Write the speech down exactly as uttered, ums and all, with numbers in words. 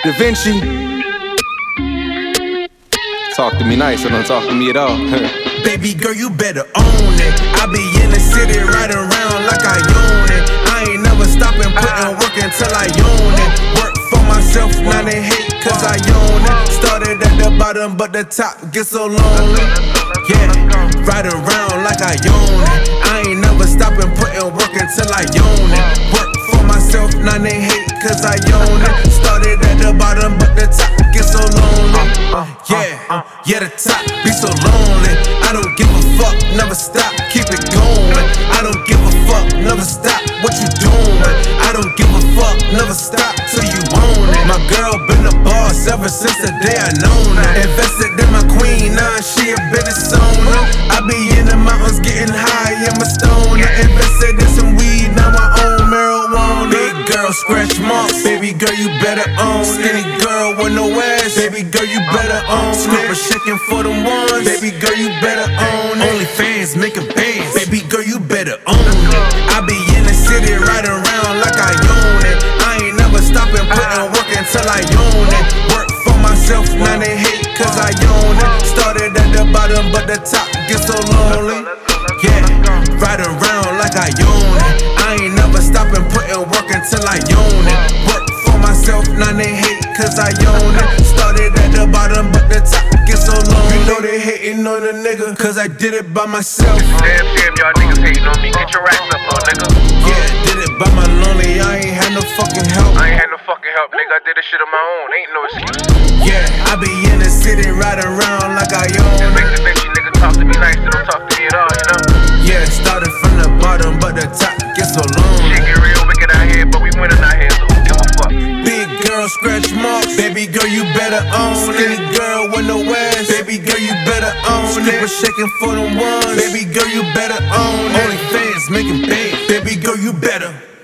Da Vinci. Talk to me nice or don't talk to me at all. Baby girl, you better own it. I be in the city riding around like I own it. I ain't never stopping, putting work until I own it. Work for myself, now they hate cause I own it. Started at the bottom, but the top gets so lonely. Yeah, ride around like I own it. I ain't never stopping, putting work until I own it. Work for myself, now they hate cause I own it. Started at the bottom, but the top gets so lonely. Yeah, yeah, the top be so lonely. I don't give a fuck, never stop, keep it going. I don't give a fuck, never stop, what you doing? I don't give a fuck, never stop till you own it. My girl been a boss ever since the day I known her. Invested in my queen, now she a business owner. I be in the mountains getting high, I'm a stoner. Invested in some weed, now I own marijuana. Big girl, scratch marks, baby girl, you better own it. Skinny girl with no ass, baby girl, you better own it. Scrapper shaking for them ones, baby girl, you better own it. Only fans making bands, baby girl, you better own it. I be in the city riding around like I own it. I ain't never stopping, putting work until I own it. Work for myself, now they hate cause I own it. Started at the bottom, but the top gets so lonely. Yeah, riding around like I own it. I ain't never stopping, putting work until I own it. Work for myself, now they hate cause I own it. Started at the bottom, but the top gets so lonely. You know they hating on a nigga, cause I did it by myself. Damn, damn, y'all niggas hating on me, get your racks up, little nigga. Yeah, did it by my lonely, I ain't had no fucking help. I ain't had no fucking help, nigga, I did this shit on my own, ain't no excuse. Yeah, I be in the city riding around like I own Just make it. the bitch, you nigga talk to me nice, they don't talk to me at all, you know. Yeah, started from the bottom, but the top gets so lonely. Shit get real wicked out here, but we winning out here, so who give a fuck? Big girl, scratch marks, baby girl, you better own it. Skinny girl with no ass, baby girl, you better own it. Stripper shaking for them ones, baby girl, you better own it. Only fans making bands, baby girl, you better